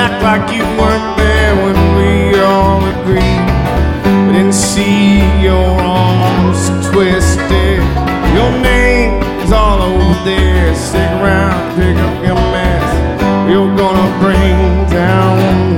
act like you weren't there when we all agreed. We didn't see your arms twisted. Your name is all over there. Stick around, pick up your mess. You're gonna bring down